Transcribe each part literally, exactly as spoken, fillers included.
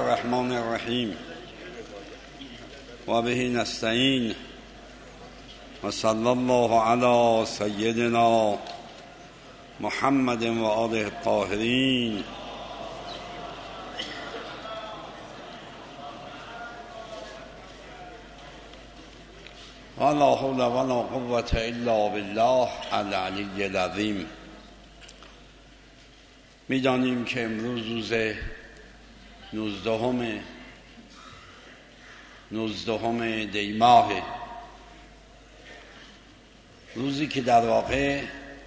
الرحمن الرحیم و به نستعین و صلی الله علی سیدنا محمد و آله الطاهرین. و لا حول و لا قوة الا بالله العلی العظیم. می‌دانیم که امروز روز نوزدهم نوزدهم دی ماه، روزی که در واقع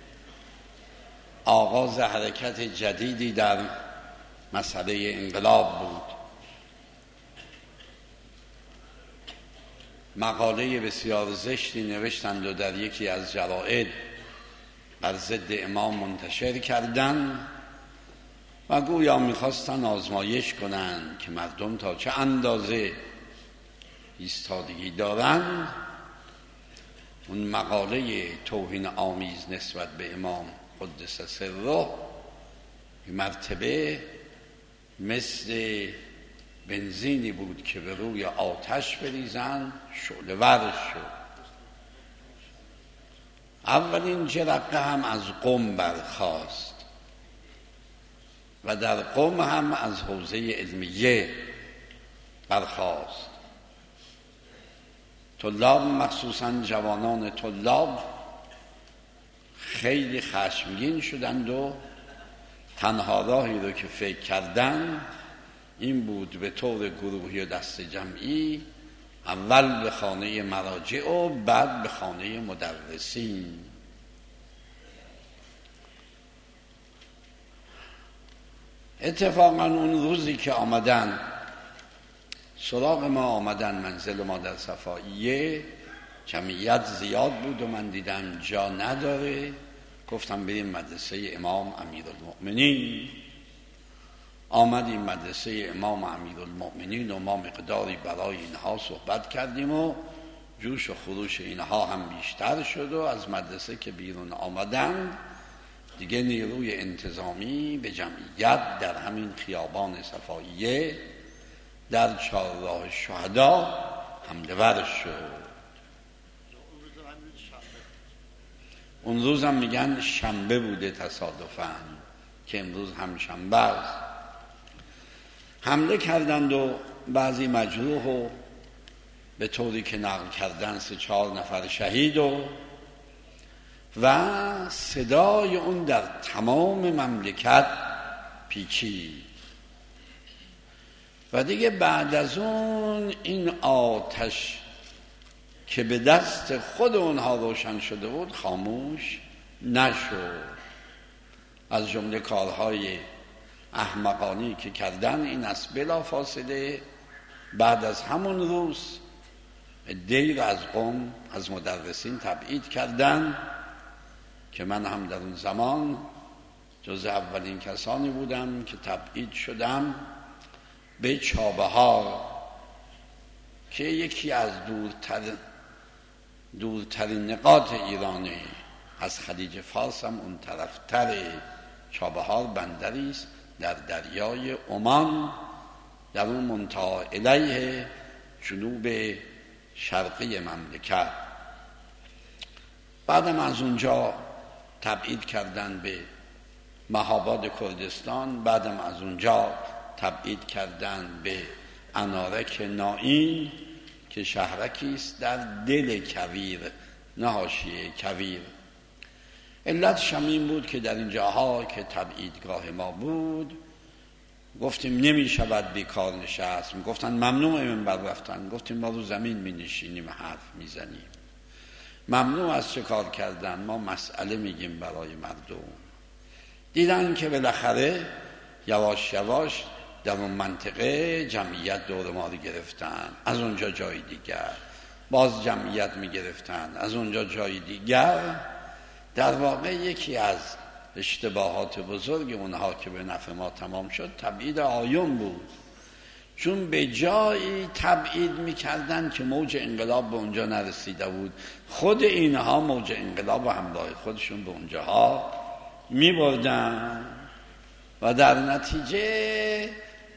آغاز حرکت جدیدی در مسئله انقلاب بود. مقاله بسیار زشتی نوشتند و در یکی از جرائد بر ضد امام منتشر کردند و گویا میخواستن آزمایش کنند که مردم تا چه اندازه ایستادگی دارند. اون مقاله توهین آمیز نسبت به امام قدس سره مرتبه مثل بنزینی بود که به روی آتش بریزن شعله ور شد. اولین جرقه هم از قم برخاست و در قم هم از حوزه علمیه برخاست. طلاب، مخصوصا جوانان طلاب، خیلی خشمگین شدند و تنها راهی رو که فکر کردن این بود به طور گروهی و دست جمعی اول به خانه مراجع و بعد به خانه مدرسین. اتفاقا اون روزی که آمدن سراغ ما، آمدن منزل ما در صفاییه، جمعیت زیاد بود و من دیدم جا نداره، گفتم بریم مدرسه امام امیرالمؤمنین. آمدیم مدرسه امام امیرالمؤمنین و ما مقداری برای اینها صحبت کردیم و جوش و خروش اینها هم بیشتر شد و از مدرسه که بیرون آمدن دیگه نیروی انتظامی به جمعیت در همین خیابان صفاییه در چهارراه شهدا حمله ور شد. اون روز هم میگن شنبه بوده تصادفاً که امروز هم شنبه است. حمله کردند و بعضی مجروح و به طوری که نقل کردن سه چهار نفر شهید و و صدای اون در تمام مملکت پیچید و دیگه بعد از اون این آتش که به دست خود اونها روشن شده بود خاموش نشد. از جمله کارهای احمقانی که کردن این است بلا فاصله بعد از همون روز دیر از قم از مدرسین تبعید کردن که من هم در اون زمان جز اولین کسانی بودم که تبعید شدم به چابهار که یکی از دورتر دورترین نقاط ایرانه. از خلیج فارس هم اون طرفتر. چابهار بندری است در دریای عمان در اون منتهی الیه جنوب شرقی مملکت. بعدم از اونجا تبعید کردن به مهاباد کردستان، بعدم از اونجا تبعید کردن به انارک نائین که شهرکی است در دل کویر، نه حاشیه کویر. علت شمیم بود که در این جاها که تبعیدگاه ما بود گفتیم نمی شود بیکار نشست. گفتن ممنوع منبر رفتن، گفتیم ما رو زمین می نشینیم حرف می زنیم. ممنوع از چه کار کردن، ما مسئله میگیم برای مردم. دیدن که بالاخره یواش یواش در اون منطقه جمعیت دور ما رو گرفتن، از اونجا جای دیگر باز جمعیت می گرفتن، از اونجا جای دیگر. در واقع یکی از اشتباهات بزرگ اونها که به نفع ما تمام شد تبعید آیون بود، چون به جایی تبعید میکردن که موج انقلاب به اونجا نرسیده بود. خود اینها موج انقلاب و همراه خودشون به اونجاها میبردن و در نتیجه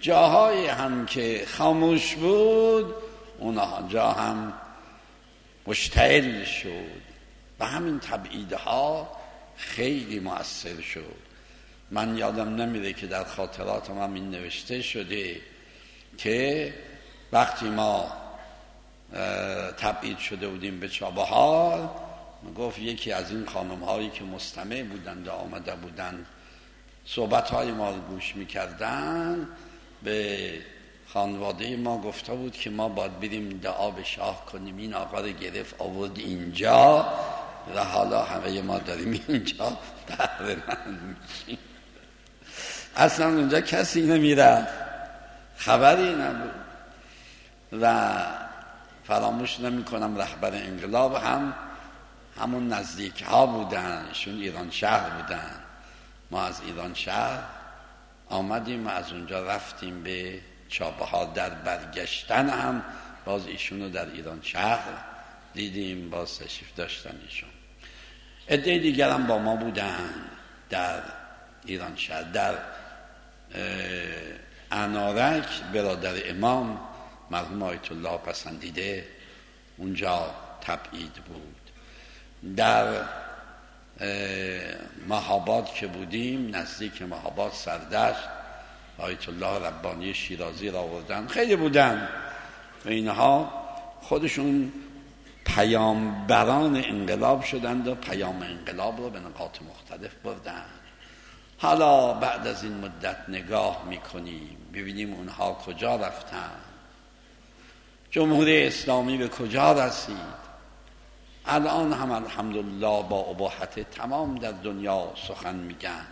جاهای هم که خاموش بود اونها جا هم مشتعل شد و همین تبعیدها خیلی مؤثر شد. من یادم نمیره که در خاطراتم هم این نوشته شده که وقتی ما تبعید شده بودیم به چابهار، گفت یکی از این خانم هایی که مستمع بودند و آمده بودند صحبت های ما رو گوش میکردن به خانواده ما گفته بود که ما باید بریم دعا به شاه کنیم، این آقا رو گرفت آورد اینجا و حالا همه ما داریم اینجا بهره مند میشیم. اصلا اونجا کسی نمیره، خبری نبود. و فراموش نمی کنم رهبر انقلاب هم همون نزدیک ها بودن، ایشون ایران شهر بودن. ما از ایران شهر آمدیم و از اونجا رفتیم به چابهار. در برگشتن هم باز ایشونو در ایران شهر دیدیم، باز تشریف داشتن ایشون. عده دیگر هم با ما بودن در ایران شهر. در انارک برادر امام مرحوم آیت الله پسندیده اونجا تبعید بود. در مهاباد که بودیم، نزدیک مهاباد سردشت، آیت الله ربانی شیرازی را آوردن. خیلی بودن و اینها خودشون پیامبران انقلاب شدند و پیام انقلاب رو به نقاط مختلف بردن. حالا بعد از این مدت نگاه میکنیم ببینیم اونها کجا رفتن، جمهوری اسلامی به کجا رسید. الان هم الحمدلله با اباحت تمام در دنیا سخن میگن.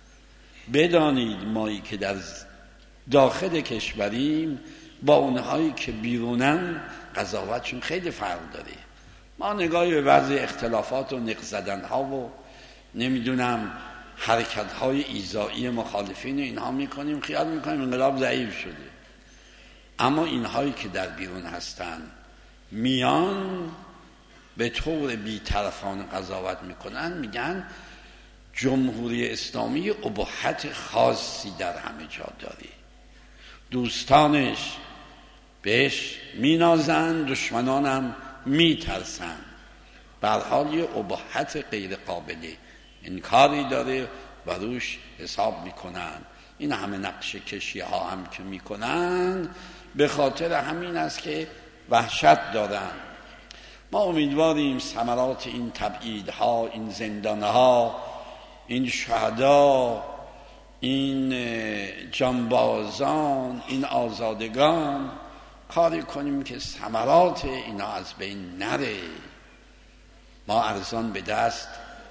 بدانید مایی که در داخل کشوریم با اونهایی که بیرونن قضاوتشون خیلی فرق داره. ما نگاهی به بعضی اختلافات و نق زدن ها و نمیدونم حرکت های ایذایی مخالفین اینها میکنیم، خیال میکنیم انقلاب ضعیف شده. اما اینهایی که در بیرون هستن میان به طور بی‌طرفانه قضاوت میکنن، میگن جمهوری اسلامی اباحت خاصی در همه جا داره، دوستانش بهش مینازن، دشمنانم میترسن. به هر حال یه اباحت غیر قابل انکاری داره و روش حساب میکنن. این همه نقشه کشی ها هم که میکنن به خاطر همین است که وحشت دارن. ما امیدواریم ثمرات این تبعیدها، این زندانها، این شهدا، این جانبازان، این آزادگان کاری کنیم که ثمرات اینا از بین نره. ما ارزان به دست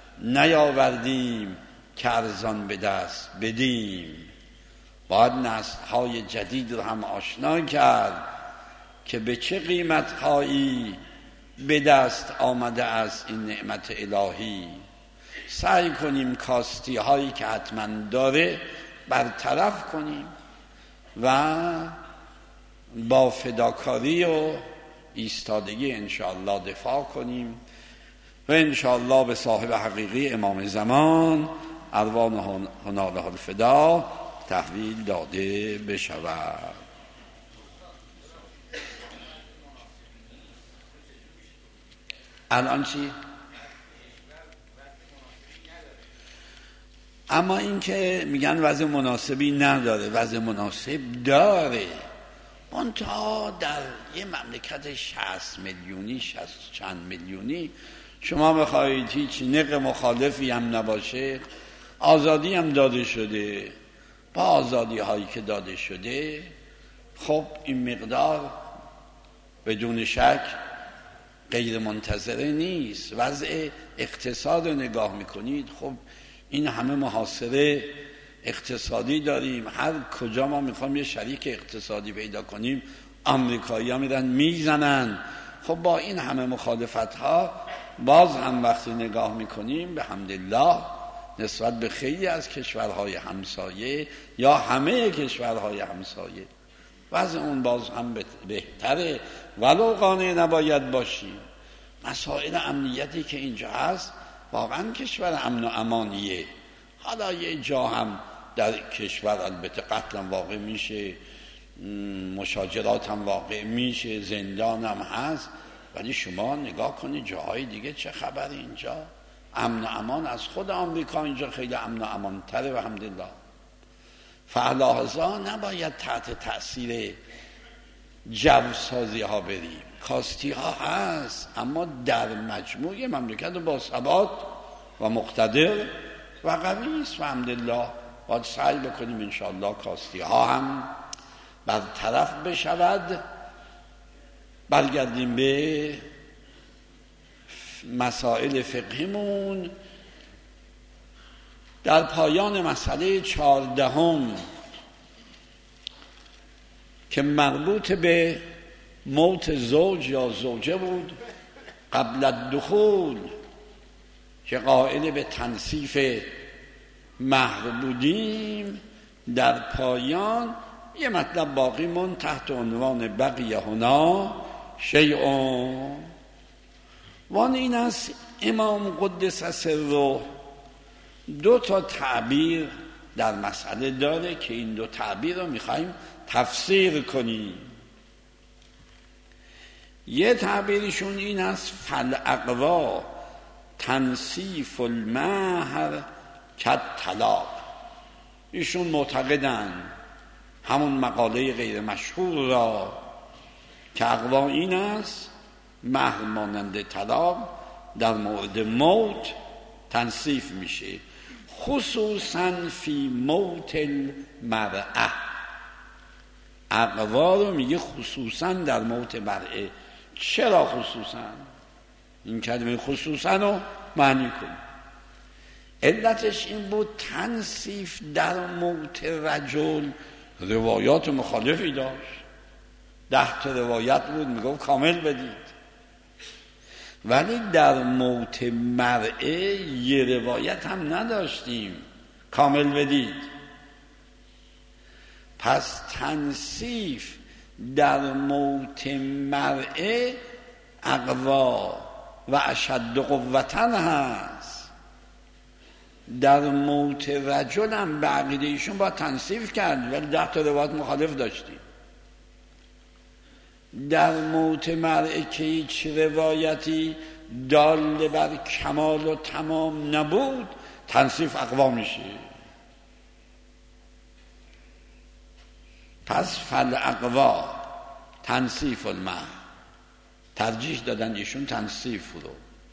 نیاوردیم که ارزان به دست بدیم. باید نسل‌های جدید رو هم آشنا کرد که به چه قیمت‌هایی به دست آمده از این نعمت الهی. سعی کنیم کاستی هایی که حتما داره برطرف کنیم و با فداکاری و ایستادگی انشاءالله دفاع کنیم و انشاءالله به صاحب حقیقی امام زمان ارواح هنالها الفدا تحویل داده بشود. الان چی؟ اما این که میگن وضع مناسبی نداره، وضع مناسب داره. منتها در یه مملکت شصت میلیونی، شصت چند میلیونی شما بخواهید هیچ نق مخالفی هم نباشه، آزادی هم داده شده. با آزادی هایی که داده شده خب این مقدار بدون شک غیر منتظره نیست. وضع اقتصاد رو نگاه میکنید، خب این همه محاصره اقتصادی داریم، هر کجا ما میخوام یه شریک اقتصادی پیدا کنیم آمریکایی ها میرن میزنن. خب با این همه مخالفت ها باز هم وقتی نگاه میکنیم به حمدالله نسبت به خیلی از کشورهای همسایه یا همه کشورهای همسایه وضع اون باز هم بهتره، ولو قانع نباید باشیم. مسائل امنیتی که اینجا هست واقعا کشور امن و امانیه. حالا یه جا هم در کشور البته قتل هم واقع میشه، مشاجرات هم واقع میشه، زندان هم هست، ولی شما نگاه کنید جاهای دیگه چه خبر اینجا. امن و امان از خود آمریکا اینجا خیلی امن و امان تره و الحمدلله. فعلاحظا نباید تحت تأثیر جوسازی ها بریم. کاستی ها هست، اما در مجموع مملکت با ثبات و مقتدر و قوی است و الحمدلله. باید سعی بکنیم انشاءالله کاستی ها هم برطرف بشود. برگردیم به مسائل فقهیمون. در پایان مسئله چهاردهم که مربوط به موت زوج یا زوجه بود قبل الدخول که قائل به تنصیف مهر بودیم، در پایان یه مطلب باقی مون تحت عنوان بقیه هنا شیء. وان این است امام قدس سره دو تا تعبیر در مسئله داره که این دو تعبیر رو میخوایم تفسیر کنیم. یه تعبیرشون این است فالاقوا تنصیف المهر کالطلاق. ایشون معتقدن همون مقاله غیر مشهور را که اقوا این است مهر مانند طلاق در مورد موت تنصیف میشه، خصوصا فی موت المرأه. اقوا رو میگه خصوصا در موت مرأه. چرا خصوصا؟ این کلمه خصوصا رو معنی کن. علتش این بود تنصیف در موت رجل روایات مخالفی داشت. ده تا روایت بود میگفت کامل بدید، ولی در موت مرئه یه روایت هم نداشتیم کامل بدید. پس تنصیف در موت مرئه اقوا و اشد قوتن هست. در موت رجل هم به عقیده ایشون با تنصیف کرد، ولی ده تا روایت مخالف داشتیم. در موت مرئه که هیچ روایتی دال بر کمال و تمام نبود تنصیف اقوا میشه. پس فالاقوا تنصیف المهر، ترجیح دادن ایشون تنصیف رو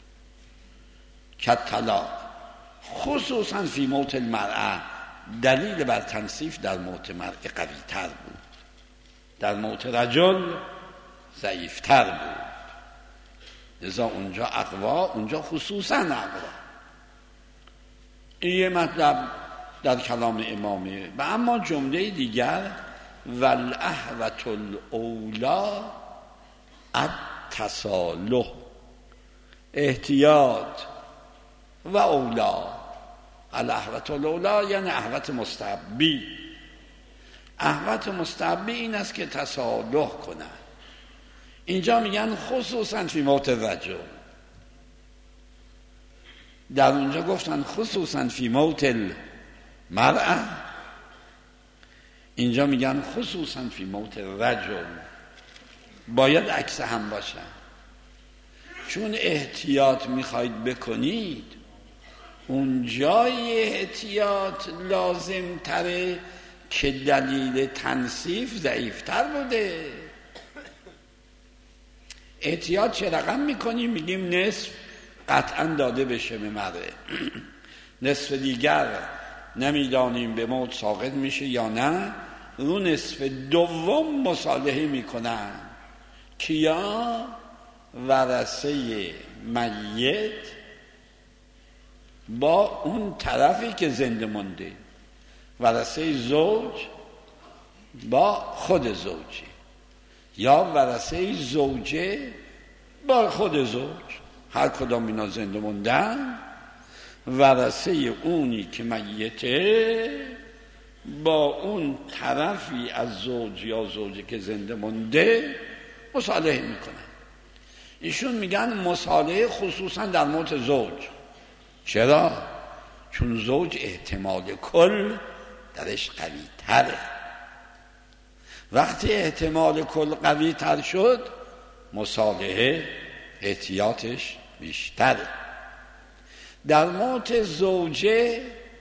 کالطلاق، خصوصا فی موت المرأه. دلیل بر تنصیف در موت مرأه قوی تر بود، در موت رجل ضعیف تر بود. لذا اونجا اقوا، اونجا خصوصا اقوا. این یه مطلب در کلام امامه. و اما جمله دیگر والاحوط الاولی التصالح، احتیاط و اولا. الاحوط الاولی یعنی احوط مستحبی. احوط مستحبی این است که تصالح کنن. اینجا میگن خصوصا فی موت الرجل، در اونجا گفتن خصوصا فی موت المرأه، اینجا میگن خصوصا فی موت الرجل. باید عکس هم باشن، چون احتیاط میخواید بکنید اون جای احتیاط لازم تره که دلیل تنصیف ضعیفتر بوده. احتیاط چه رقم میکنیم؟ میگیم نصف قطعا داده بشه به مرده، نصف دیگر نمیدانیم به موت ساقط میشه یا نه، رو نصف دوم مصالحه میکنن. کیا؟ ورثه میت با اون طرفی که زنده مونده، ورثه زوج با خود زوجه، یا ورثه زوجه با خود زوج، هر کدام اینا زنده موندن، ورثه اونی که میته با اون طرفی از زوج یا زوجه که زنده مونده مصالحه میکنن. ایشون میگن مصالحه خصوصا در موت زوج. چرا؟ چون زوج احتمال کل درش قوی تره. وقتی احتمال کل قوی تر شد مصالحه احتیاطش بیشتره. در موت زوجه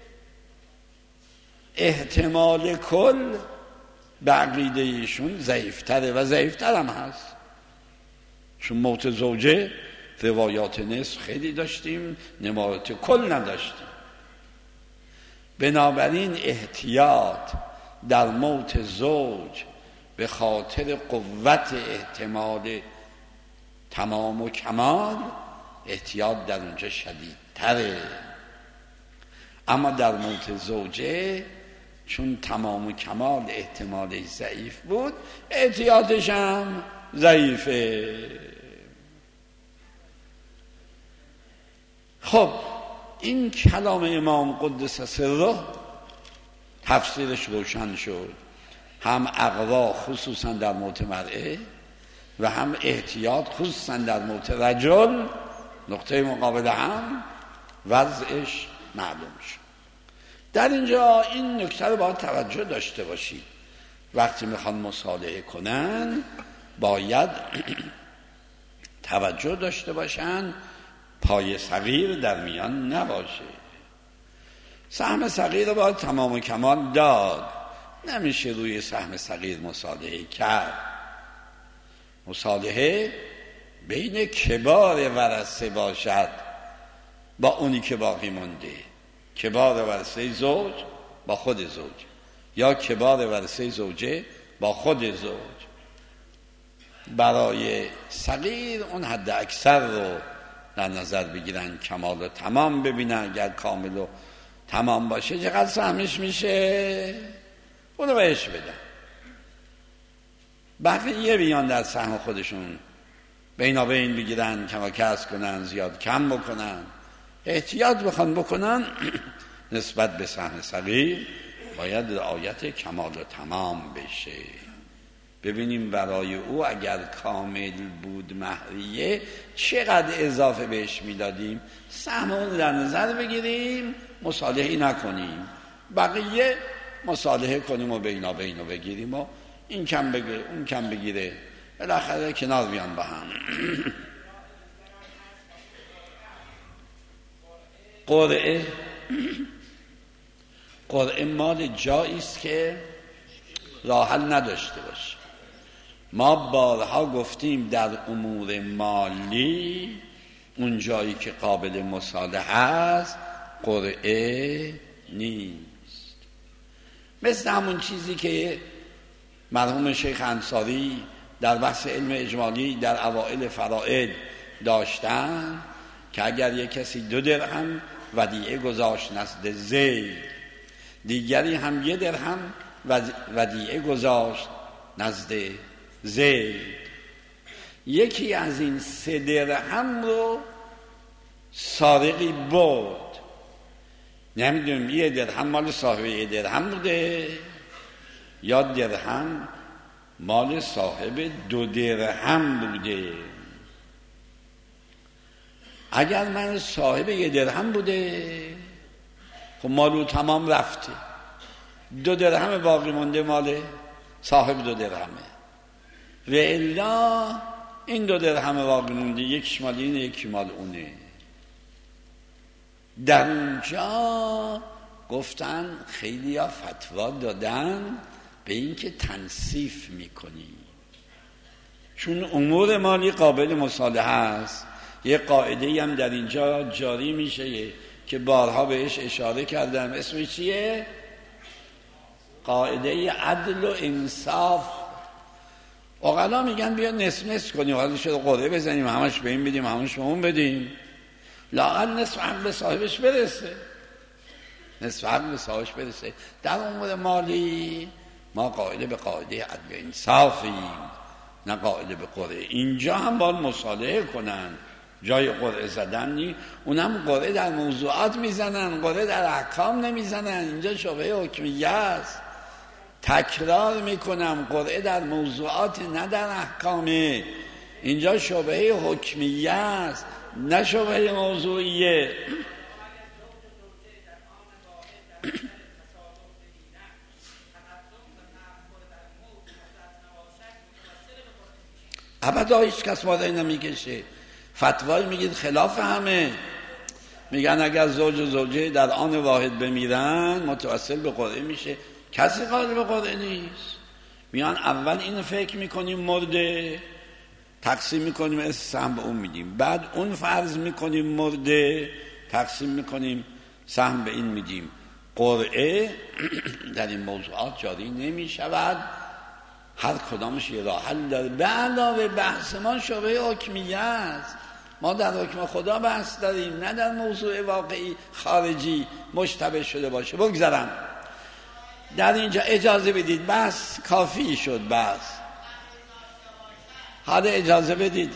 احتمال کل به عقیده ایشون ضعیفتره و ضعیفتر هم هست، چون موت زوجه روایات نصف خیلی داشتیم، نمایات کل نداشتیم. بنابراین احتیاط در موت زوج به خاطر قوت احتمال تمام و کمال احتیاط در اونجا شدیدتره. اما در موت زوجه چون تمام و کمال احتمالش ضعیف بود احتیاطش هم ضعیفه. خب این کلام امام قدس سره تفسیرش روشن شد، هم اقوا خصوصا در موت مرئه و هم احتیاط خصوصا در موت رجل نقطه مقابل هم وضعش معلوم شد. در اینجا این نکته رو باید توجه داشته باشید، وقتی میخوان مصالحه کنن باید توجه داشته باشن پای صغیر در میان نباشه. سهم صغیر رو باید تمام و کمال داد، نمیشه روی سهم صغیر مصالحه کرد. مصالحه بین کبار ورثه باشد با اونی که باقی مونده، کبار ورثه زوج با خود زوج یا کبار ورثه زوجه با خود زوج. برای صغیر اون حد اکثر رو در نظر بگیرن، کمال و تمام ببینن، اگر کامل و تمام باشه چقدر سهمش میشه اونو بهش بدن. بقیه بیان در سهم خودشون بینابین بگیرن، کما کس کنن، زیاد کم بکنن، احتیاط بخوان بکنن نسبت به سهم صغیر باید رعایت کمال و تمام بشه. ببینیم برای او اگر کامل بود مهریه چقدر اضافه بهش میدادیم، سهم اون در نظر بگیریم، مصالحه نکنیم، بقیه مصالحه کنیم و بینا بینو بگیریم و این کم بگیره اون کم بگیره، بالاخره کنار بیان با هم. قرعه قرعه مال جایی است که راه حل نداشته باشه. ما بارها گفتیم در امور مالی اون جایی که قابل مصالحه است قرعه نیست. مثل همون چیزی که مرحوم شیخ انصاری در بحث علم اجمالی در اوائل فرائض داشتن که اگر یک کسی دو درهم ودیعه گذاشت نزد زید، دیگری هم یک درهم ودیعه گذاشت نزد زید، یکی از این سه درهم رو سارقی برد، نمیدونم یه درهم مال صاحب یه درهم بوده یا درهم مال صاحب دو درهم بوده. اگر من صاحب یه درهم بوده خب مالو تمام رفته، دو درهم باقی مونده مال صاحب دو درهمه، و الا این دو درهم باقی مونده یکیش مال اینه یکی مال اونه. در اونجا گفتن خیلی ها فتوا دادن به این که تنصیف میکنی، چون امور مالی قابل مصالحه است. یه قاعده‌ای هم در اینجا جاری میشه که بارها بهش اشاره کردم، اسمش چیه؟ قاعده عدل و انصاف. عقلا میگن بیا نصف نصف کنیم، حالا شده قرعه بزنیم همش به این بدیم همش به اون بدیم، لااقل نصف حق به صاحبش برسه، نصف حق به صاحبش برسه. در امور مالی ما قاعده به قاعده عدل و انصافیم، نه قاعده به قرعه. اینجا هم باید مصالحه کنن، جای قرعه زدن نی، اونم قرعه در موضوعات میزنن، قرعه در احکام نمیزنن. اینجا شبهه حکمیه است، تکرار میکنم، قرعه در موضوعات نه در احکامه. اینجا شبهه حکمیه است نه شبهه موضوعیه. ابدا هیچ کس مادر نمیکشه. فتوایی میگید خلاف همه، میگن اگر زوج و زوجه در آن واحد بمیرن متوسل به قرعه میشه. کسی قادر به قرعه نیست. میان اول اینو فکر میکنیم مرده، تقسیم میکنیم از سهم به اون میدیم، بعد اون فرض میکنیم مرده، تقسیم میکنیم سهم به این میدیم. قرعه در این موضوعات جاری نمیشود، هر کدامش یه راه حل داره. به علاوه بحث ما شبهه حکمیه است، ما در حکم خدا بحث داریم، نه در موضوع واقعی خارجی مشتبه شده باشه. بگذارم در اینجا اجازه بدید، بس کافی شد بس. حالا اجازه بدید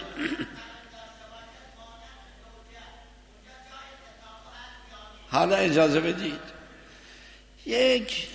حالا اجازه بدید یک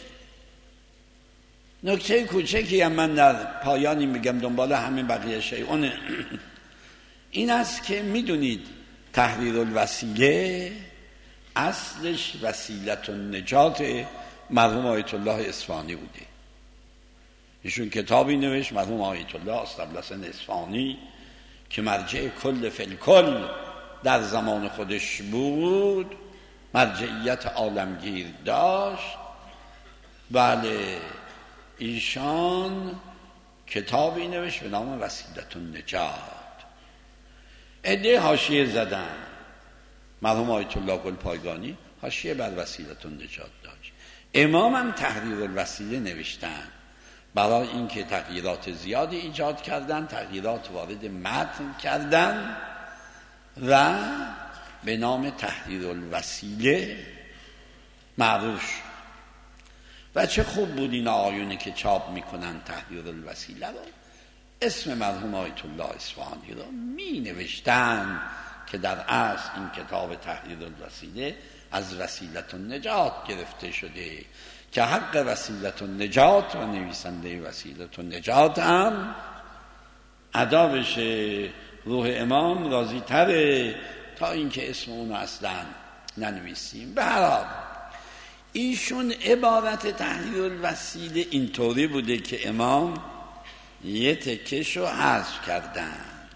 نکته کوچکی هم من در پایانی میگم دنبال همه بقیه شیء این است که میدونید تحریر الوسیله اصلش وسیلت النجات مرحوم آیت الله اصفهانی بوده. ایشون کتابی نوشت مرحوم آیت الله اسطبلسن اصفهانی که مرجع کل فالکل در زمان خودش بود، مرجعیت عالمگیر داشت. بله ایشان کتابی نوشت به نام وسیلت النجات. عده حاشیه زدن، مرحوم آیت الله گلپایگانی حاشیه بر وسیلت النجات داشت. امام هم تحریر الوسیله نوشتن برای اینکه تغییرات زیادی ایجاد کردن، تغییرات وارد متن کردن و به نام تحریر الوسیله معروف شد. و چه خوب بود این آیونی که چاپ میکنن تحریر الوسیله رو، اسم مرحوم آیت الله اصفهانی رو می نوشتن که در اصل این کتاب تحریر الوسیله از وسیلت النجات گرفته شده که حق وسیلت النجات و نویسنده وسیلت النجات هم ادا بشه. روح امام راضی تره تا اینکه اسم اونو اصلا ننویسیم. به هر حال ایشون عبارت تحریر الوسیله اینطوری بوده که امام یه تکشو حذف کردن.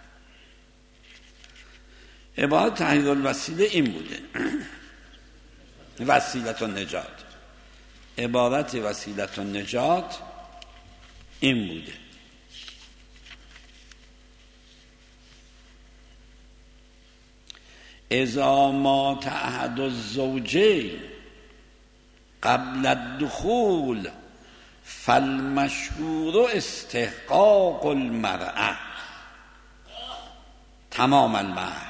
عبارت تحریر الوسیله این بوده وسیلت النجات، عبارت وسیلت النجات این بوده اذا مات احد الزوجین قبل الدخول فالمشهور استحقاق المرأة تمام المهر.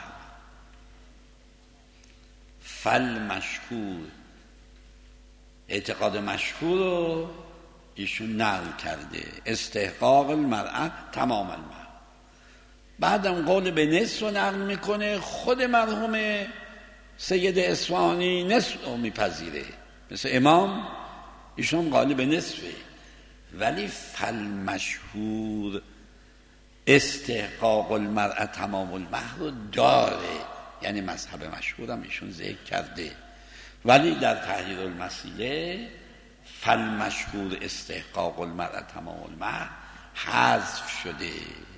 فالمشهور اعتقاد مشهور رو ایشون نقل کرده، استحقاق المرأة تمام المهر. بعدم قول به نصف رو نقل میکنه، خود مرحوم سید اصفهانی نصف رو میپذیره، مثل امام ایشون قائل به نصفه. ولی فالمشهور استحقاق المرأة تمام المهر رو داره، یعنی مذهب مشهورم ایشون ذکر کرده. ولی در تحریر الوسیله فالمشهور استحقاق المرأة تمام المهر حذف شده،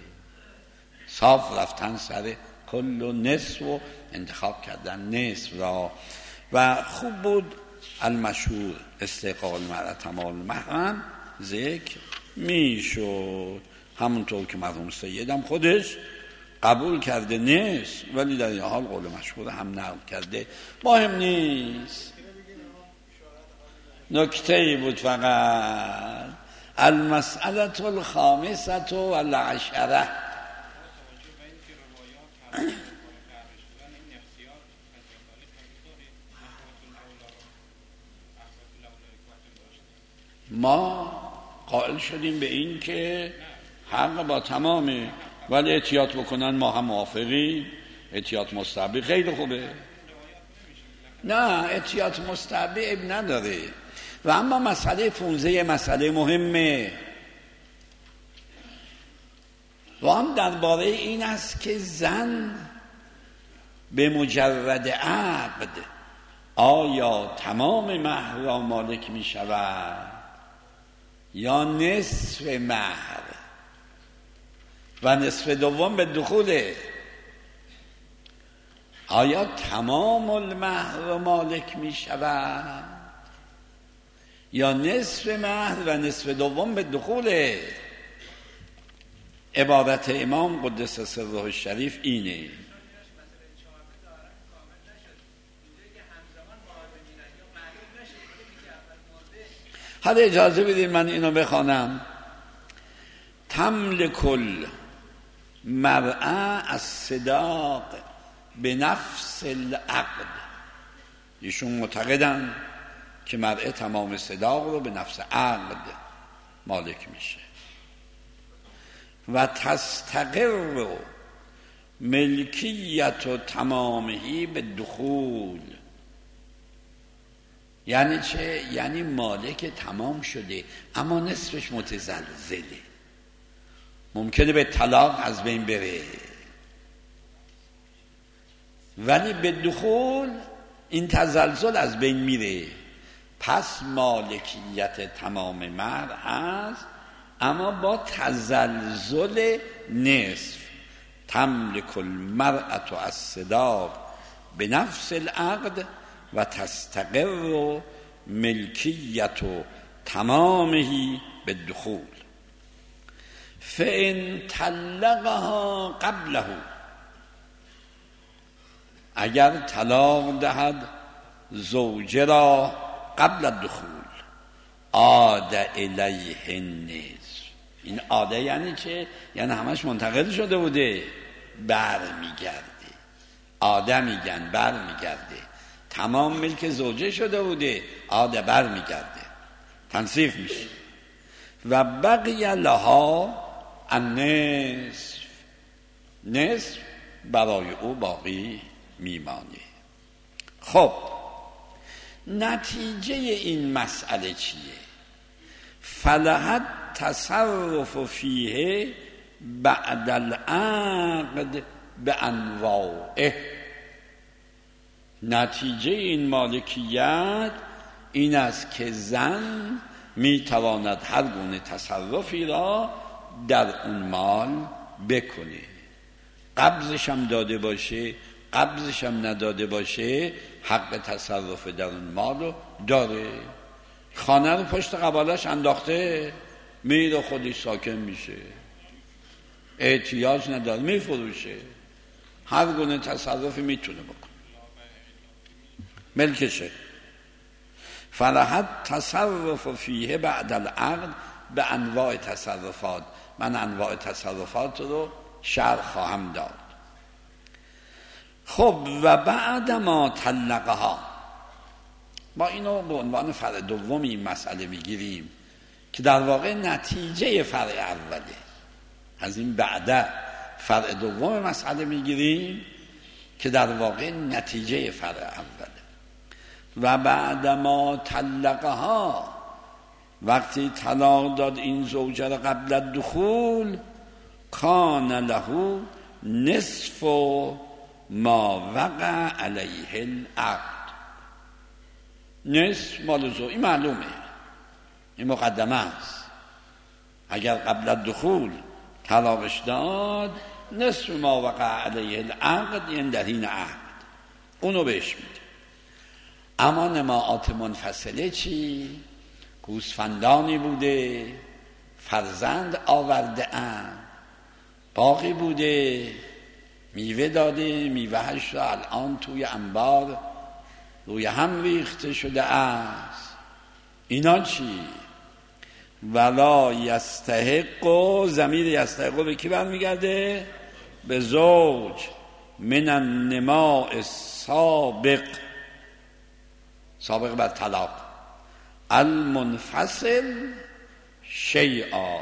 صاف رفتن سر کل و نصف و انتخاب کردن نصف را. و خوب بود المشهور استحقاق المرأة تمام المهر هم ذکر میشد، همونطور که مرحوم سیدم خودش قبول کرده نصف، ولی در این حال قول مشهور هم نقل کرده. مهم نیست، نکته ای بود فقط. المسئله الخامسه والعشره ما قائل شدیم به این که حق با تمامه، ولی احتیاط بکنن ما هم موافقیم. احتیاط مستحبی خیلی خوبه، نه احتیاط مستحبی اب نداره. و اما مسئله پونزه مسئله مهمه و هم درباره این است که زن به مجرد عقد آیا تمام مهر را مالک می شود یا نصف مهر. و نصف دوم به دخوله. آیا تمام المهر رو مالک می شود یا نصف مهر و نصف دوم به دخوله؟ عبارت امام قدس سره الشریف اینه. حالا اجازه بدید من اینو بخوانم. تملک المرأة الصداق به نفس العقد. ایشون معتقدن که مرأة تمام صداق رو به نفس عقد مالک میشه. و تستقر ملکیت و تمامهی به دخول. یعنی چه؟ یعنی مالک تمام شده اما نصفش متزلزله، ممکنه به طلاق از بین بره، ولی به دخول این تزلزل از بین میره. پس مالکیت تمام مهر هست اما با تزلزل نصف. تملک المرأة الصداق به نفس العقد و تستقر ملکیت تمامه به دخول. فإن طلقها قبله، اگر طلاق دهد زوجه را قبل الدخول، عاد الیه النصف. این عاده یعنی چه؟ یعنی همش منتقل شده بوده، بر میگرده. عاده میگن بر میگرده. تمام ملک زوجه شده بوده، عاده بر میگرده، تنصیف میشه. و بقی لها النصف، نصف برای او باقی میمانه. خب نتیجه این مسئله چیه؟ فلحت تصرف فیه بعد العقد به انواعه. نتیجه این مالکیت این است که زن میتواند هر گونه تصرفی را در اون مال بکنه. قبضش هم داده باشه، قبضش هم نداده باشه، حق تصرف در اون مال رو داره. خانه رو پشت قبالش انداخته، میره خودش ساکن میشه، احتیاج نداره، میفروشه، هر گونه تصرفی میتونه بکنه، ملکشه. فلحت تصرف فیه بعد العقد به انواع تصرفات. من انواع تصرفات رو شرح خواهم داد. خب و بعد ما طلقها، ما اینو به عنوان فرع دوم این مسئله میگیریم که در واقع نتیجه فرع اوله. از این بعد فرع دوم مسئله میگیریم که در واقع نتیجه فرع اوله. و بعد ما طلقها، وقتی طلاق داد این زوجه را قبل الدخول، کان له نصف ما وقع علیه العقد. نصف مال زوج، این معلومه، این مقدمه است. اگر قبل الدخول طلاقش داد، نصف ما وقع علیه العقد، یعنی در این عقد اونو بهش میده. اما نماعات منفصله چی؟ گوسفندانی بوده، فرزند آورده ام، باقی بوده، میوه داده، میوهش را الان توی انبار روی هم ریخته شده است. اینا چی؟ ولا یستحق، ضمیر یستحق به کی برمیگرده؟ به زوج. من النماء السابق، سابق بر طلاق، المنفصل شیئا،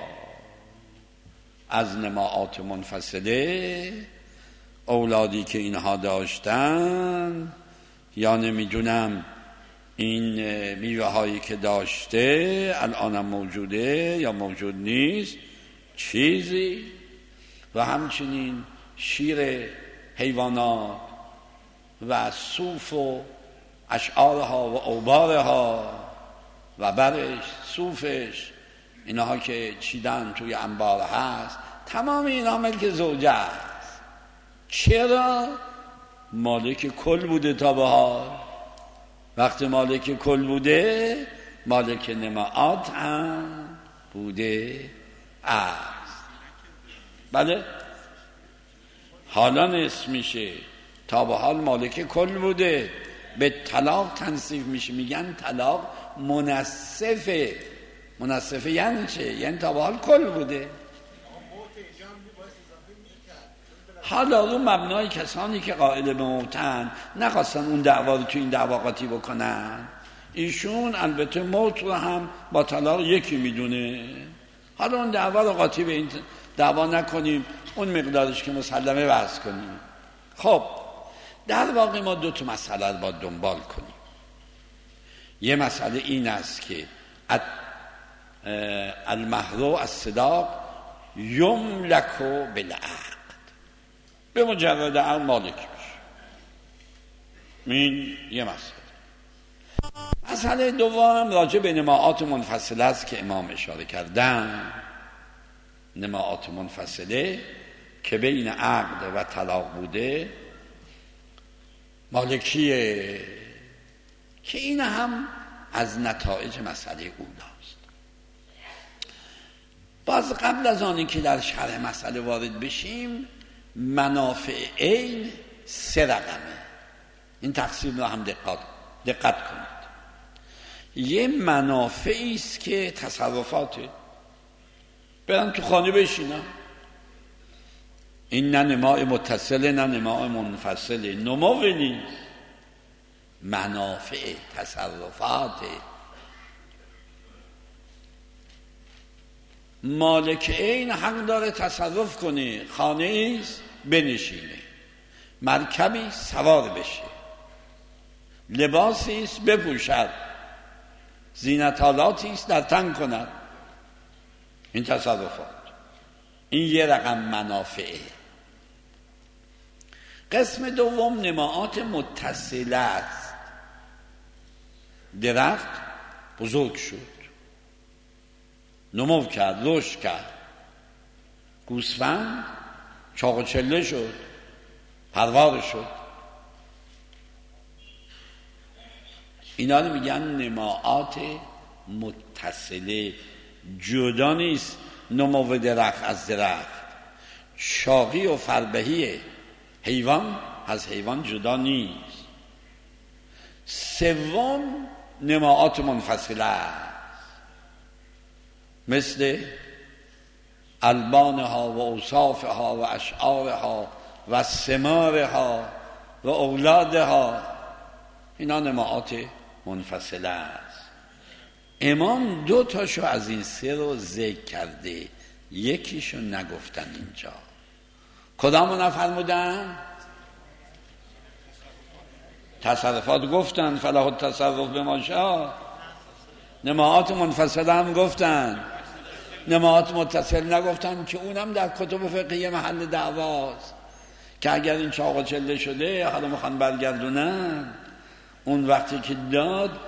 از نماعات منفصله اولادی که اینها داشتن، یا نمیدونم این میوه هایی که داشته الانم موجوده یا موجود نیست چیزی، و همچنین شیر حیوانات و صوف و اشعارها و اوبارها و برش، صوفش، اینها که چیدن توی انبار هست، تمام اینا ملک زوجه است. چرا؟ مالک کل بوده تا به حال. وقتی مالک کل بوده مالک نماعات هم بوده است. بله، حالا نصف میشه، تا به حال مالک کل بوده، به طلاق تنصیف میشه. میگن طلاق منصفه. منصفه یعنی چه؟ یعنی تا به حال کل بوده. حالا رو مبنای کسانی که قائل به موتن نخواستن اون دعوا رو تو این دعوا قاطی بکنن، ایشون البته موت رو هم با طلاق یکی میدونه. حالا اون دعوا رو قاطی به این دعوا نکنیم، اون مقدارش که مسلمه بحث کنیم. خب در واقع ما دو تا مسئله رو باید دنبال کنیم. یه مسئله این است که المهر الصداق یملک بالعقد، به مجرد عقد مالک میشه. این یه مسئله. مسئله دوم راجع به نماعات منفصله است که امام اشاره کردن. نماعات منفصله که بین عقد و طلاق بوده مالکیه، که این هم از نتایج مسئله اولاست. باز قبل از آنی که در شرح مسئله وارد بشیم، منافع عین سه رقمه. این تقسیم را هم دقت دقت کنید. یه منافعی است که تصرفاته، برن تو خانه بشینن، این نه نماع متصله نه نماع منفصله، نمو نیست، منافع تصرفاته. مالک عین حق داره تصرف کنه، خانه ایست بنشینه، مرکبی سوار بشه، لباسی است بپوشد، زینتالاتی است در تن کند. این تصرفات، این یه رقم منافعه. قسم دوم نماعات متصله است. درخت بزرگ شد، نمو کرد، رشد کرد، گوسفند چاق و چله شد، پروار شد. اینا رو میگن نماعات متصله. جدا نیست نمو درخت از درخت، چاقی و فربهی حیوان از حیوان جدا نیست. سوم نماعات منفصله است، مثل البانها و اوصافها و اشعارها و ثمارها و اولادها. اینا نماعات منفصله است. امام دو تاشو از این سه رو ذکر کرده، یکیشو نگفتن اینجا. کدامو نفرمودن؟ تصرفات گفتن، فلاح التصرف به ما شاء. نماعات منفصله هم گفتن، نماعات متصل نگفتن، که اونم در کتب فقهی محل دعواست، که اگر این چاق و چله شده حالا میخوان برگردونن. اون وقتی که داد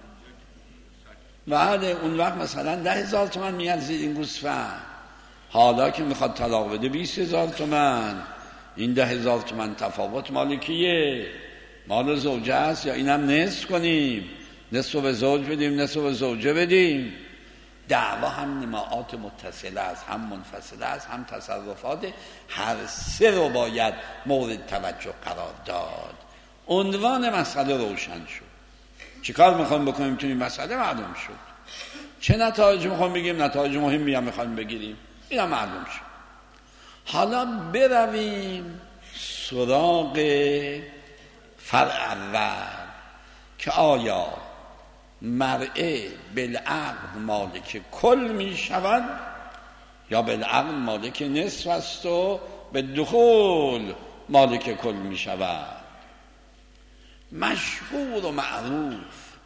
بعد اون وقت مثلا ده هزار تومن میارزید این گوسفند، حالا که میخواد طلاق بده بیست هزار تومن. این ده هزار تومن تفاوت مالکیه، مال زوجه است، یا اینم نصف کنیم، نصف به زوج بدیم نصف به زوجه بدیم. دعوا هم نماعات متصله است، هم منفصله است، هم تصرفات. هر سه رو باید مورد توجه قرار داد. عنوان مسئله روشن شد. چیکار میخوایم بکنیم تو این مسئله معلوم شد. چه نتایج میخوایم بگیم، نتایج مهمی هم میخوایم بگیریم، اینا معلوم شد. حالا برویم سراغ فرع اول که آیا مرئه بالعقد مالک کل می شود یا بالعقد مالک نصف است و به دخول مالک کل می شود. مشهور و معروف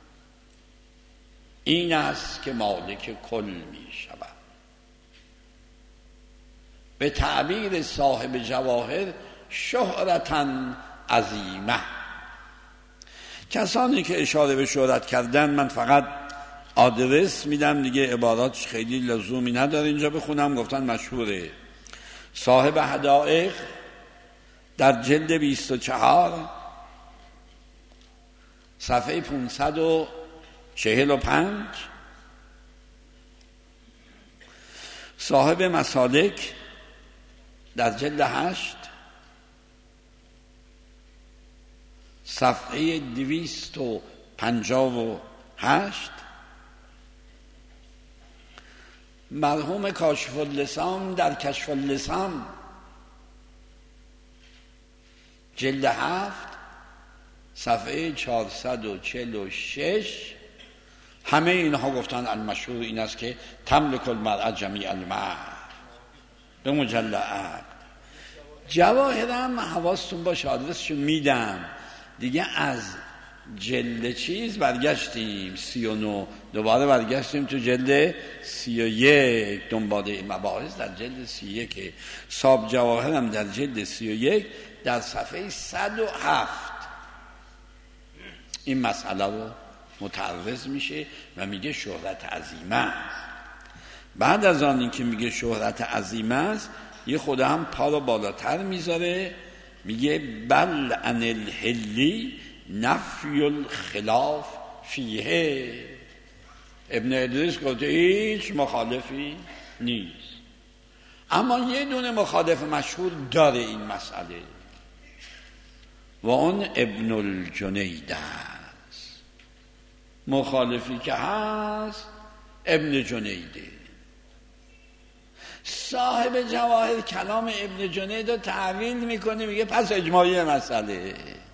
این است که مالک کل می شود. به تعبیر صاحب جواهر شهرتاً عظیمه. کسانی که اشاره به شهرت کردن، من فقط آدرس میدم دیگه، عباراتش خیلی لزومی نداره اینجا بخونم. گفتن مشهوره. صاحب حدائق در جلد بیست و چهار صفحه پانصد و چهل و پنج، صاحب مسالک در جلد هشت صفحه دویست و پنجاه و هشت، مرحوم کاشف اللسان در کشف اللسان جلد هفت صفحه چهارصد و چهل و شش. همه اینها گفتن المشهور این است که تملک المرأة جمیع المال به مجل عقد. جواهرم حواستون باشه آدرسشو میدم دیگه. از جلد چیز برگشتیم سی و نو، دوباره برگشتیم تو جلد سی و یک، دنباله مباحث در جلد سی و یک. صاحب جواهرم در جلد سی و یک در صفحه صد و هفت این مسئله رو متعرض میشه و میگه شهرت عظیمه است. بعد از آن این که میگه شهرت عظیمه است یه خود هم پا رو بالاتر میذاره، میگه بل عن الحلی نفی الخلاف فیه. ابن ادریس گفته هیچ مخالفی نیست، اما یه دونه مخالف مشهور داره این مسئله و اون ابن الجنید است. مخالفی که هست ابن جنیده. صاحب جواهر کلام ابن جنید رو تعویل میکنه، میگه پس اجماعی مسئله.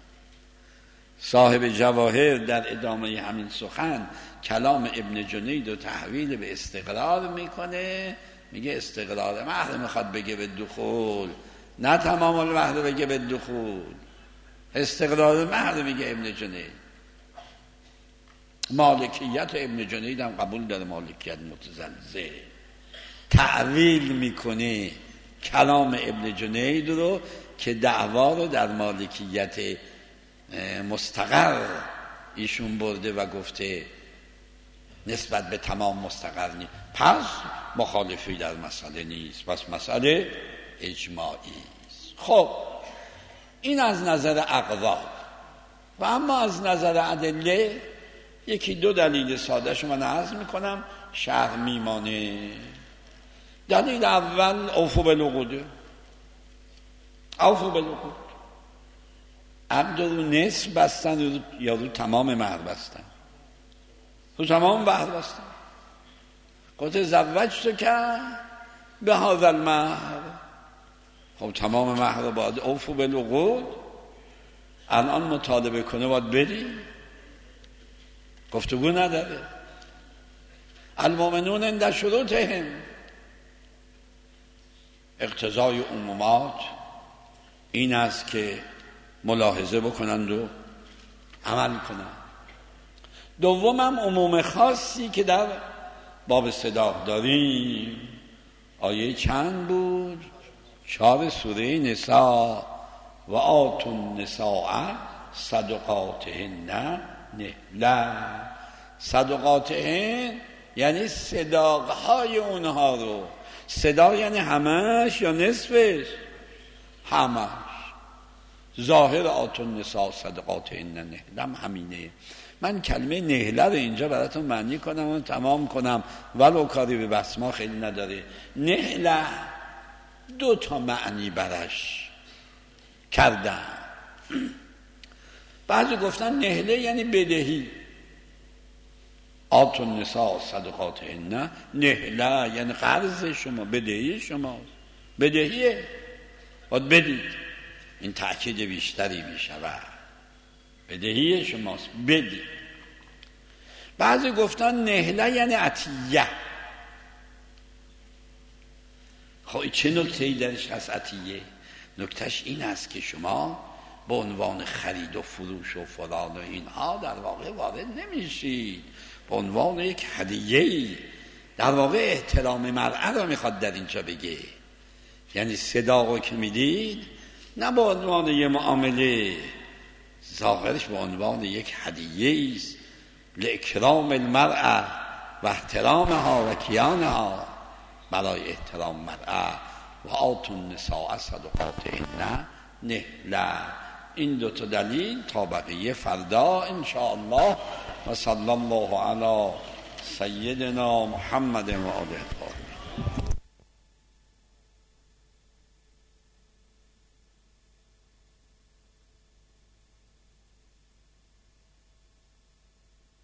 صاحب جواهر در ادامه همین سخن کلام ابن جنید رو تحویل به استقرار میکنه، میگه استقرار مهر میخواد بگه به دخول، نه تمام المهر بگه به دخول. استقرار مهر میگه ابن جنید. مالکیت ابن جنید هم قبول داره، مالکیت متزلزل. تعویل میکنه کلام ابن جنید رو که دعوا رو در مالکیت مستقر ایشون برده و گفته نسبت به تمام مستقر نیست، پس مخالفی در مسئله نیست، پس مسئله اجماعی است. خب این از نظر اقوال. و اما از نظر ادله یکی دو دلیل ساده شما عرض میکنم، شرح میمانه. دلیل اول اوفو بالعقود. اوفو بالعقود. عقد رو نصف بستن یا رو تمام مهر بستن؟ رو تمام مهر بستن. گفته زوجتو که به هذا المهر. خب تمام مهر رو باید اوفو بالعقود. الان مطالبه کنه باید بدی، گفتگو نداره. المؤمنون عند شروطهم. اقتضای عمومات این است که ملاحظه بکنند و عمل کنند. دومم عموم خاصی که در باب صداق داریم. آیه چند بود؟ چهار سوره نساء. و آتوا النساء صدقاتهن نهلا. صدقاتهن یعنی صداقهای اونها رو. صداق یعنی همش یا نصفش؟ همش. ظاهر آتوا النساء صدقاتهن نهلا همینه. من کلمه نهله رو اینجا براتون معنی کنم و تمام کنم ولو کاری به بسما خیلی نداره. نهله دو تا معنی برش کردن. بعضی گفتن نهله یعنی بدهی. آتوا النساء صدقاتهن نهله یعنی قرض شما، بدهی شما، بدهیه باید بدید. این تأکید بیشتری میشود. بدهی شماست بدید. بعضی گفتن نهله یعنی عطیه. خب چه نکته‌ای درش هست عطیه؟ نکتهش این است که شما به عنوان خرید و فروش و فلان و اینها در واقع وارد نمیشید، به عنوان یک هدیه‌ای. در واقع احترام مرأة رو میخواد در اینجا بگه. یعنی صداقو که میدید نه به عنوان یه معامله، ظاهرش به عنوان یک هدیه است لاکرام المرأة و احترامها و کیانها. برای احترام مرأة و آتوا النساء صدقاتهن نحله. این دو تا دلیل تا بقیه فردا ان شاء الله. و صلی الله علی سیدنا محمد و آله.